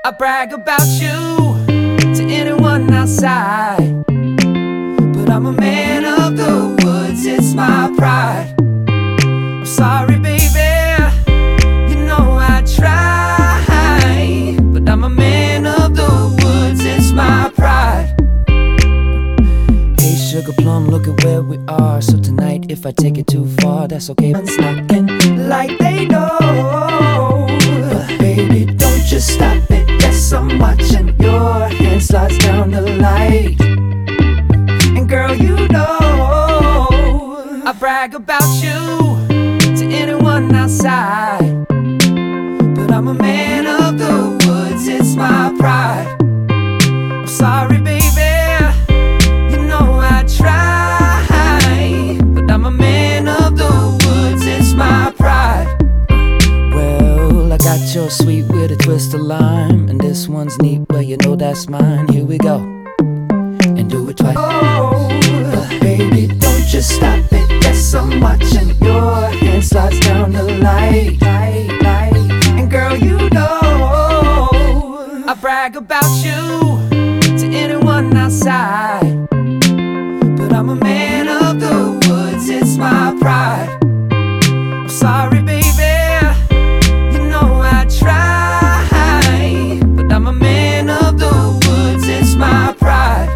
I brag about you to anyone outside, but I'm a man of the woods, it's my pride. I'm sorry, baby, you know I try, but I'm a man of the woods, it's my pride. Hey sugar plum, look at where we are. So tonight, if I take it too far, that's okay. It's knocking like they know, but baby, don't just stop it. Yes, I'm watching your hand slides down the light, and girl, you know I brag about you to anyone outside, but I'm a man of the woods, it's my pride. I'm sorry, baby, you know I try, but I'm a man of the woods, it's my pride. Well, I got your sweet with a twist of lime, and this one's neat, well you know that's mine. Here we go, and do it twice. Oh, but baby, don't just stop it. Yes, I'm watching your hand slides down the light, and girl, you know I brag about you to anyone outside, but I'm a man of the woods, it's my pride. I'm sorry, baby, you know I try, but I'm a man of the woods, it's my pride.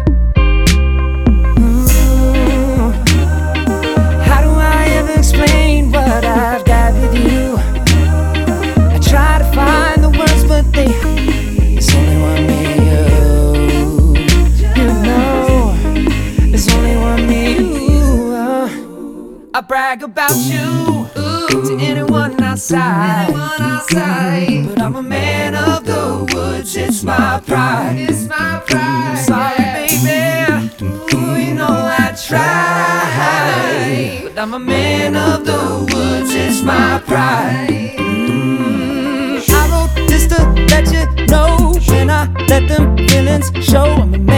How do I ever explain what I've got with you? I try to find the words, but there's only one me, you know, there's only one me, I brag about you to anyone outside, but I'm a man of the woods, it's my pride. It's my pride. Sorry, baby, you know I try, but I'm a man of the woods, it's my pride. I wrote this to let you know when I let them feelings show. I'm a